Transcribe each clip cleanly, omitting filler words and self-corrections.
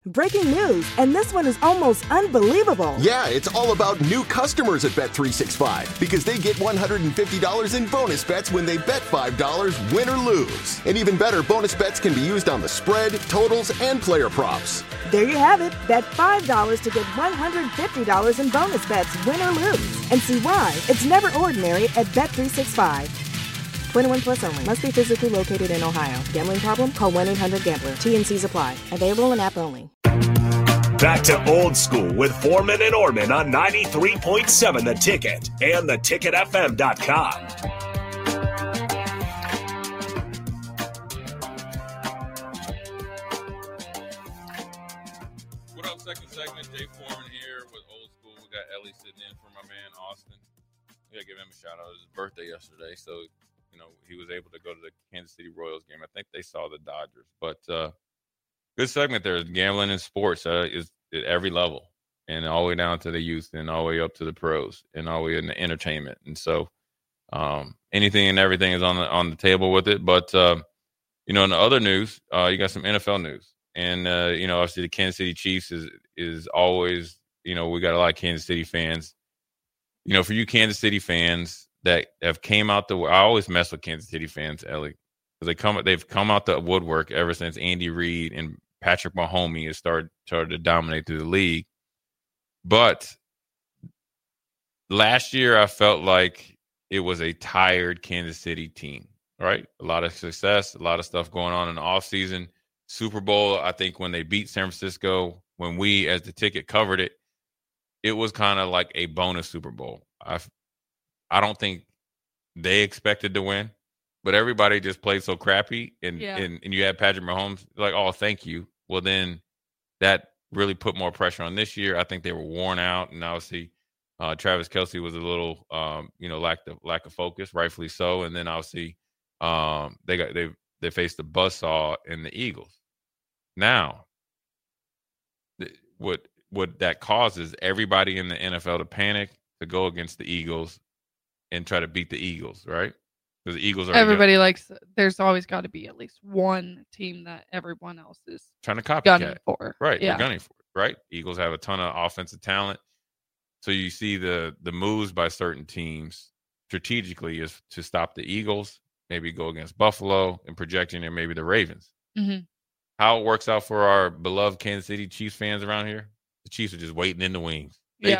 Breaking news, and this one is almost unbelievable. Yeah, it's all about new customers at Bet365 because they get $150 in bonus bets when they bet $5, win or lose. And even better, bonus bets can be used on the spread, totals, and player props. There you have it. Bet $5 to get $150 in bonus bets, win or lose. And see why it's never ordinary at Bet365. 21 plus only. Must be physically located in Ohio. Gambling problem? Call 1-800-GAMBLER. TNCs apply. Available in app only. Back to Old School with Foreman and Orman on 93.7 The Ticket and theticketfm.com. What up, second segment? Jay Foreman here with Old School. We got Ellie sitting in for my man, Austin. We got to give him a shout out. It was his birthday yesterday, so he was able to go to the Kansas City Royals game. I think they saw the Dodgers. But good segment there. Gambling in sports is at every level, and all the way down to the youth and all the way up to the pros and all the way in the entertainment. And so anything and everything is on the table with it. But, in the other news, you got some NFL news. And, obviously the Kansas City Chiefs is always, we got a lot of Kansas City fans. For you Kansas City fans that have came out I always mess with Kansas City fans, Ellie, because they've come out the woodwork ever since Andy Reid and Patrick Mahomes has started to dominate through the league. But last year, I felt like it was a tired Kansas City team, right? A lot of success, a lot of stuff going on in the offseason. Super Bowl, I think when they beat San Francisco, when we, as the ticket, covered it, it was kind of like a bonus Super Bowl. I don't think they expected to win, but everybody just played so crappy. And you had Patrick Mahomes like, oh, thank you. Well, then that really put more pressure on this year. I think they were worn out. And obviously Travis Kelce was a little, lack of focus, rightfully so. And then obviously they faced the buzzsaw in the Eagles. Now, what that causes everybody in the NFL to panic, to go against the Eagles and try to beat the Eagles, right? Because the Eagles are there's always got to be at least one team that everyone else is trying to copycat gunning for. Right. Yeah. They're gunning for it, right? Eagles have a ton of offensive talent. So you see the moves by certain teams strategically is to stop the Eagles, maybe go against Buffalo and projecting and maybe the Ravens. Mm-hmm. How it works out for our beloved Kansas City Chiefs fans around here, the Chiefs are just waiting in the wings.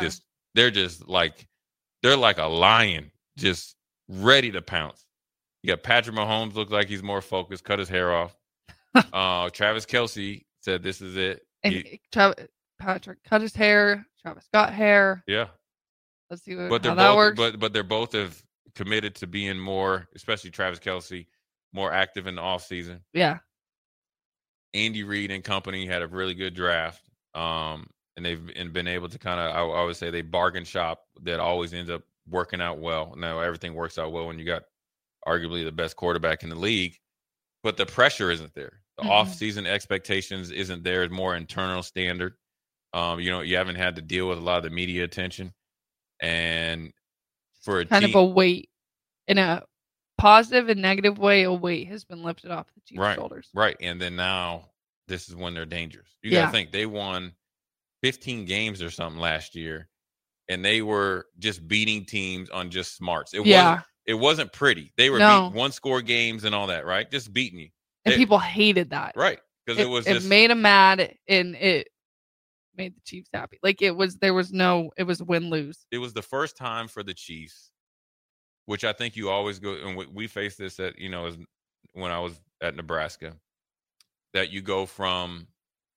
They're like a lion, just ready to pounce. You got Patrick Mahomes, look like he's more focused, cut his hair off. Travis Kelce said this is it. And Patrick cut his hair. Travis got hair. Yeah. Let's see how that works. But they're both have committed to being more, especially Travis Kelce, more active in the offseason. Yeah. Andy Reid and company had a really good draft. And they've been able to kind of, I would say, they bargain shop that always ends up working out well. Now, everything works out well when you got arguably the best quarterback in the league, but the pressure isn't there. The off-season expectations isn't there. It's more internal standard. You haven't had to deal with a lot of the media attention. And for a kind of a weight, in a positive and negative way, a weight has been lifted off the Chiefs' shoulders. Right. And then now this is when they're dangerous. You got to think they won 15 games or something last year, and they were just beating teams on just smarts. It wasn't pretty. They were beating one-score games and all that, right? Just beating you. And people hated that. Right. Because it made them mad, and it made the Chiefs happy. Like it was win-lose. It was the first time for the Chiefs, which I think you always go, and we faced this at, when I was at Nebraska, that you go from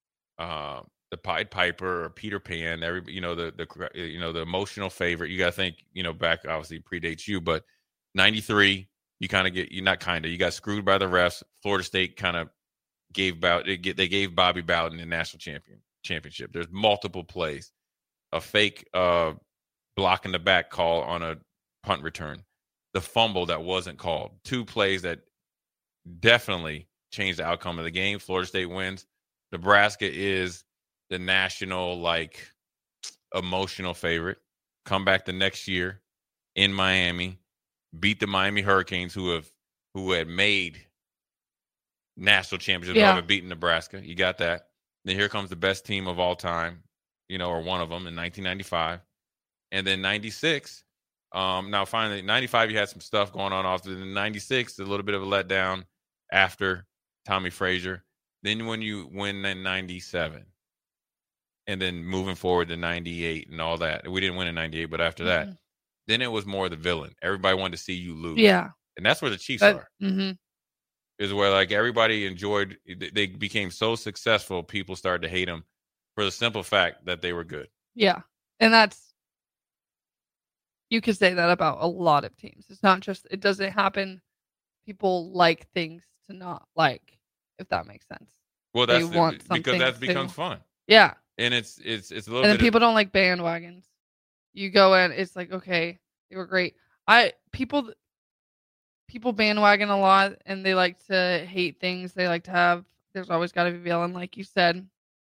the Pied Piper or Peter Pan, the emotional favorite. You got to think, back obviously predates you, but 93, you got screwed by the refs. Florida State kind of they gave Bobby Bowden the national championship. There's multiple plays, a fake block in the back call on a punt return, the fumble that wasn't called, 2 plays that definitely changed the outcome of the game. Florida State wins. Nebraska is the national, emotional favorite. Come back the next year in Miami, beat the Miami Hurricanes, who had made national championships, but haven't beaten Nebraska. You got that. Then here comes the best team of all time, or one of them in 1995. And then 96. Now, finally, 95, you had some stuff going on after. Then 96, a little bit of a letdown after Tommy Frazier. Then when you win in 97. And then moving forward to 98 and all that. We didn't win in 98, but after that, then it was more the villain. Everybody wanted to see you lose. Yeah. And that's where the Chiefs are. Mm-hmm. Is where like everybody enjoyed. They became so successful, people started to hate them for the simple fact that they were good. Yeah. And you could say that about a lot of teams. It's not just, it doesn't happen. People like things to not like, if that makes sense. Well, they want because that becomes fun. Yeah. And it's a little and then people don't like bandwagons. You go in, it's like, okay, they were great. People bandwagon a lot, and they like to hate things. They like to have, there's always got to be a villain, like you said.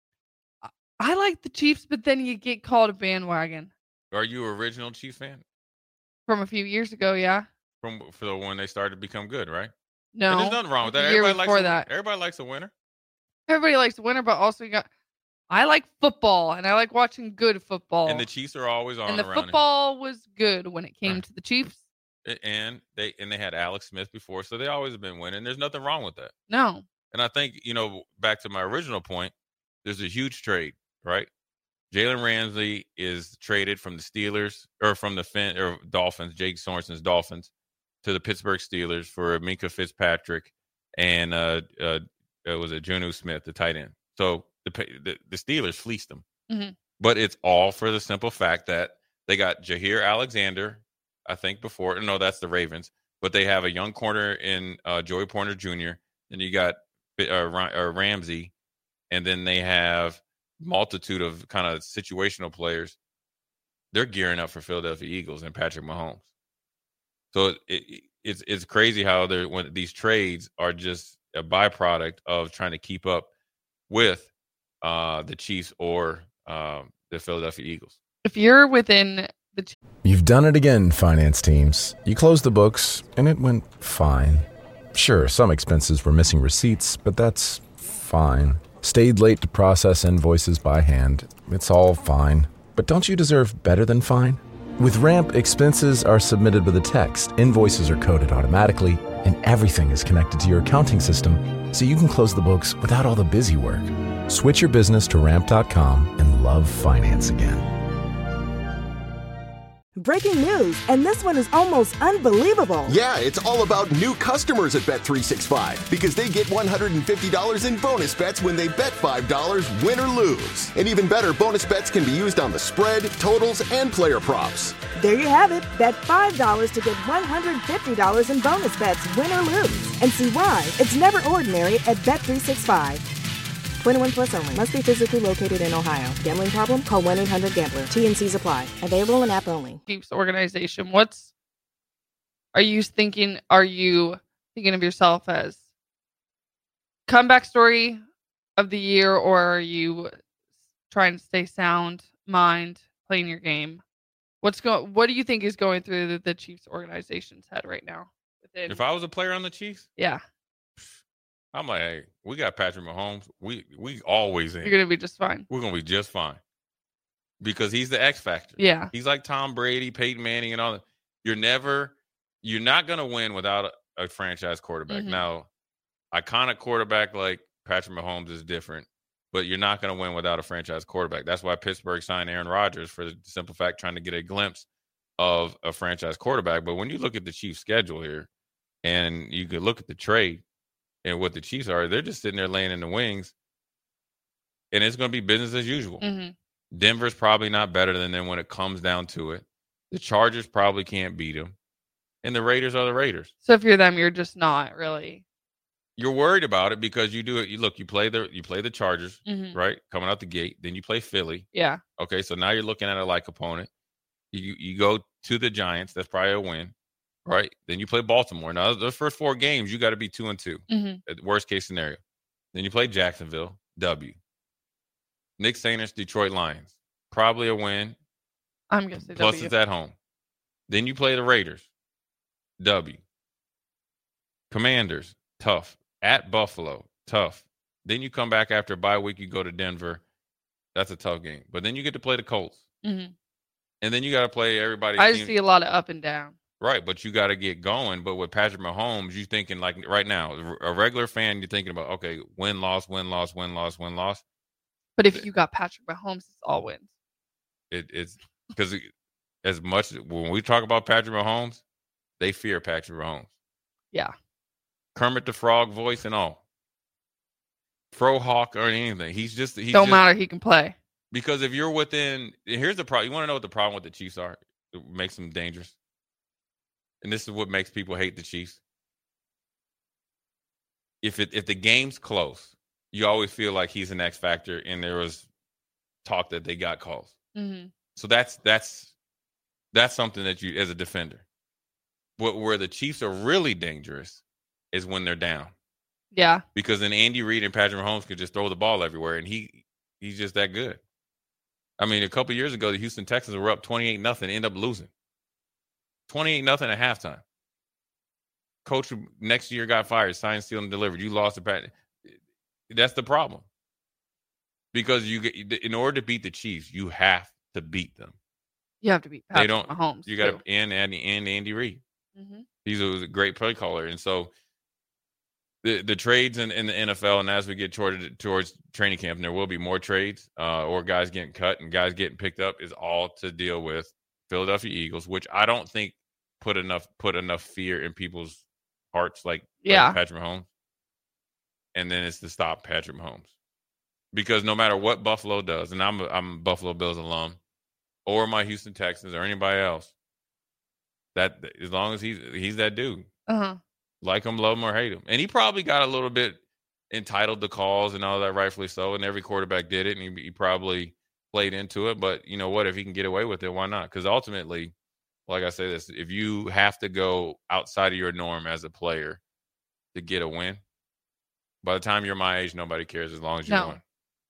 I like the Chiefs, but then you get called a bandwagon. Are you an original Chiefs fan? From a few years ago, yeah. For when they started to become good, right? No. And there's nothing wrong with that. Everybody Likes a winner. Everybody likes a winner, but also I like football, and I like watching good football. And the Chiefs are always on. And the football was good when it came to the Chiefs. And they had Alex Smith before, so they always have been winning. There's nothing wrong with that. No. And I think, back to my original point, there's a huge trade, right? Jalen Ramsey is traded from the Steelers or from the Dolphins, Jake Sorensen's Dolphins, to the Pittsburgh Steelers for Minkah Fitzpatrick and it was Jonnu Smith, the tight end. So the Steelers fleeced them. Mm-hmm. But it's all for the simple fact that they got Jair Alexander, I think before. No, that's the Ravens. But they have a young corner in Joey Porter Jr. And you got Ramsey. And then they have multitude of kind of situational players. They're gearing up for Philadelphia Eagles and Patrick Mahomes. So it's crazy how when these trades are just a byproduct of trying to keep up with the Chiefs or the Philadelphia Eagles. If you're within the... You've done it again, finance teams. You closed the books, and it went fine. Sure, some expenses were missing receipts, but that's fine. Stayed late to process invoices by hand. It's all fine. But don't you deserve better than fine? With Ramp, expenses are submitted with a text, invoices are coded automatically, and everything is connected to your accounting system, so you can close the books without all the busy work. Switch your business to Ramp.com and love finance again. Breaking news, and this one is almost unbelievable. Yeah, it's all about new customers at Bet365 because they get $150 in bonus bets when they bet $5, win or lose. And even better, bonus bets can be used on the spread, totals, and player props. There you have it. Bet $5 to get $150 in bonus bets, win or lose. And see why it's never ordinary at Bet365. 21 plus only. Must be physically located in Ohio. Gambling problem? Call 1-800-GAMBLER. T&Cs apply. Available in app only. Chiefs organization. Are you thinking of yourself as comeback story of the year, or are you trying to stay sound mind, playing your game? What do you think is going through the Chiefs organization's head right now? If I was a player on the Chiefs? Yeah. I'm like, hey, we got Patrick Mahomes. We always in. You're gonna be just fine. We're gonna be just fine because he's the X factor. Yeah, he's like Tom Brady, Peyton Manning, and all that. You're not gonna win without a franchise quarterback. Mm-hmm. Now, iconic quarterback like Patrick Mahomes is different, but you're not gonna win without a franchise quarterback. That's why Pittsburgh signed Aaron Rodgers for the simple fact trying to get a glimpse of a franchise quarterback. But when you look at the Chiefs' schedule here, and you could look at the trade. And what the Chiefs are, they're just sitting there laying in the wings. And it's going to be business as usual. Mm-hmm. Denver's probably not better than them when it comes down to it. The Chargers probably can't beat them. And the Raiders are the Raiders. So if you're them, you're just not really. You're worried about it because you do it. You play the Chargers, mm-hmm. right? Coming out the gate. Then you play Philly. Yeah. Okay, so now you're looking at a like opponent. You go to the Giants. That's probably a win. Right. Then you play Baltimore. Now, the first 4 games, you got to be 2-2 mm-hmm. at the worst case scenario. Then you play Jacksonville, W. Nick Saner's Detroit Lions, probably a win. I'm going to say Plus W. It's at home. Then you play the Raiders, W. Commanders, tough. At Buffalo, tough. Then you come back after a bye week. You go to Denver. That's a tough game. But then you get to play the Colts. Mm-hmm. And then you got to play everybody. I just see a lot of up and down. Right, but you got to get going. But with Patrick Mahomes, you're thinking like right now, a regular fan, you're thinking about, okay, win, loss, win, loss, win, loss, win, loss. But if you got Patrick Mahomes, it's all wins. It's because as much when we talk about Patrick Mahomes, they fear Patrick Mahomes. Yeah. Kermit the Frog voice and all. Frohawk or anything. He's just matter. He can play. Because if you're within, here's the problem. You want to know what the problem with the Chiefs are? It makes them dangerous. And this is what makes people hate the Chiefs. If the game's close, you always feel like he's an X factor, and there was talk that they got calls. Mm-hmm. So that's something that you, as a defender, where the Chiefs are really dangerous is when they're down. Yeah. Because then Andy Reid and Patrick Mahomes could just throw the ball everywhere, and he's just that good. I mean, a couple years ago, the Houston Texans were up 28-0, end up losing 28-0 at halftime. Coach next year got fired, signed, sealed, and delivered. You lost to Pat. That's the problem. Because in order to beat the Chiefs, you have to beat them. You have to beat Patrick Mahomes. You got to and Andy Reid. Mm-hmm. He's a great play caller, and so the trades in the NFL, and as we get towards training camp, and there will be more trades or guys getting cut and guys getting picked up, is all to deal with Philadelphia Eagles, which I don't think put enough fear in people's hearts like Patrick Mahomes. And then it's to stop Patrick Mahomes. Because no matter what Buffalo does, and I'm a Buffalo Bills alum, or my Houston Texans or anybody else, that as long as he's that dude. Uh-huh. Like him, love him, or hate him. And he probably got a little bit entitled to calls and all that, rightfully so, and every quarterback did it, and he probably played into it. But you know what? If he can get away with it, why not? Because ultimately, like I say this, if you have to go outside of your norm as a player to get a win, by the time you're my age, nobody cares as long as you win.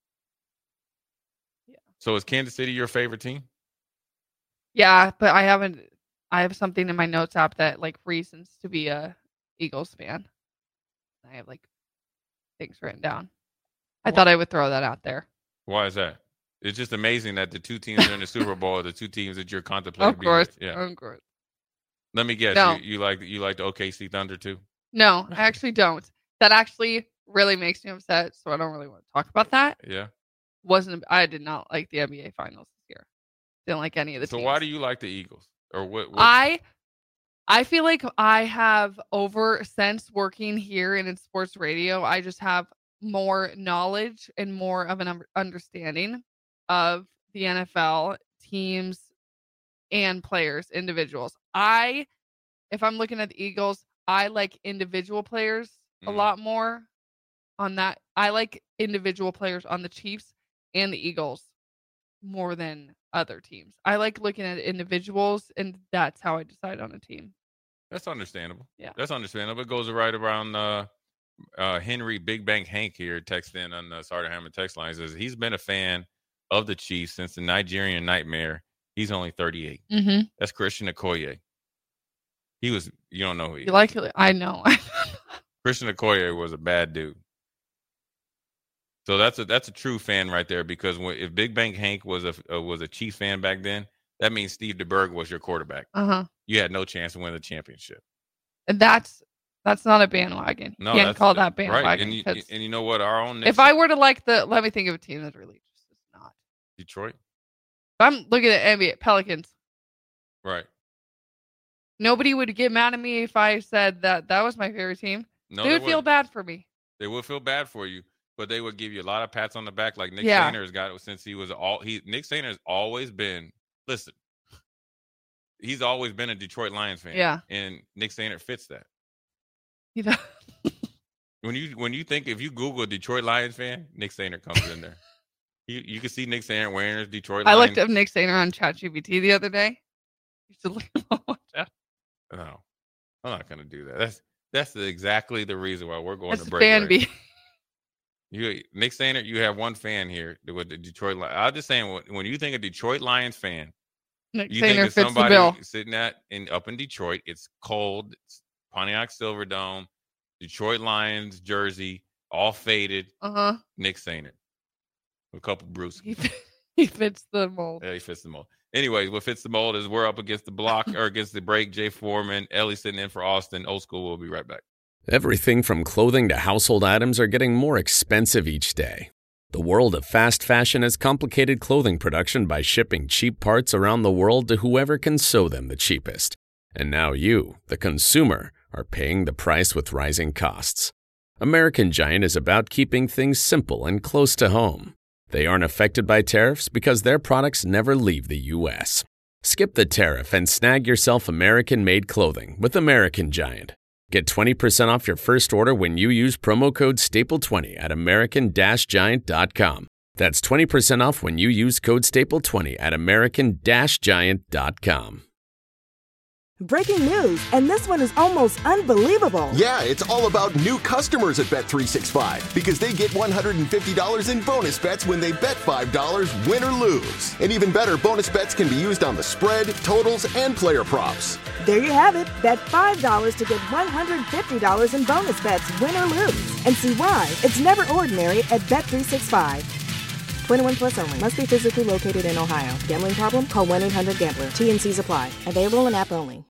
Yeah. So is Kansas City your favorite team? Yeah, but I have something in my notes app that like reasons to be a Eagles fan. I have like things written down. I thought I would throw that out there. Why is that? It's just amazing that the two teams that are in the Super Bowl are the two teams that you're contemplating. Of course. Yeah. Of course. Let me guess. No. You like the OKC Thunder too? No, I actually don't. That actually really makes me upset, so I don't really want to talk about that. Yeah. I did not like the NBA Finals this year. Didn't like any of the teams. So why do you like the Eagles? Or what? I feel like I have since working here and in sports radio, I just have more knowledge and more of an understanding of the NFL teams and players, individuals. If I'm looking at the Eagles, I like individual players a lot more on that. I like individual players on the Chiefs and the Eagles more than other teams. I like looking at individuals, and that's how I decide on a team. That's understandable. Yeah. That's understandable. It goes right around Henry Big Bang Hank here text in on the Sartor Hammond text line. Says he's been a fan of the Chiefs since the Nigerian Nightmare. He's only 38. Mm-hmm. That's Christian Okoye. You don't know who he is. You like it? I know. Christian Okoye was a bad dude. So that's a true fan right there, because if Big Bang Hank was a Chiefs fan back then, that means Steve DeBerg was your quarterback. Uh-huh. You had no chance to win the championship. And that's not a bandwagon. No, you can't call that bandwagon. Right. And you know what? Our own. If I were to let me think of a team that's really just not Detroit. If I'm looking at NBA Pelicans. Right. Nobody would get mad at me if I said that was my favorite team. No, they would feel bad for me. They would feel bad for you, but they would give you a lot of pats on the back, like Nick Saner's got it since he was Nick Saner's always been. Listen, he's always been a Detroit Lions fan. Yeah, and Nick Saner fits that. You know, when you think, if you Google Detroit Lions fan, Nick Saner comes in there. You can see Nick Saner wearing his Detroit Lions. I looked up Nick Saner on ChatGPT the other day. You should look him up on Chat. No, I'm not going to do that. That's exactly the reason why we're going to break. Fan B. Nick Saner, you have one fan here with the Detroit Lions. I'm just saying, when you think of Detroit Lions fan, Nick you Saner think of fits somebody the bill. sitting up in Detroit. It's cold. It's Pontiac Silverdome, Detroit Lions jersey, all faded. Uh-huh. Nick Sainer. A couple brewskis. He fits the mold. Yeah, he fits the mold. Anyways, what fits the mold is we're up against the block or against the break. Jay Foreman, Ellie sitting in for Austin. Old School will be right back. Everything from clothing to household items are getting more expensive each day. The world of fast fashion has complicated clothing production by shipping cheap parts around the world to whoever can sew them the cheapest. And now you, the consumer, are paying the price with rising costs. American Giant is about keeping things simple and close to home. They aren't affected by tariffs because their products never leave the U.S. Skip the tariff and snag yourself American-made clothing with American Giant. Get 20% off your first order when you use promo code STAPLE20 at American-Giant.com. That's 20% off when you use code STAPLE20 at American-Giant.com. Breaking news, and this one is almost unbelievable. Yeah, it's all about new customers at Bet365 because they get $150 in bonus bets when they bet $5, win or lose. And even better, bonus bets can be used on the spread, totals, and player props. There you have it. Bet $5 to get $150 in bonus bets, win or lose. And see why it's never ordinary at Bet365. 21 plus only. Must be physically located in Ohio. Gambling problem? Call 1-800-GAMBLER. T&Cs apply. Available in app only.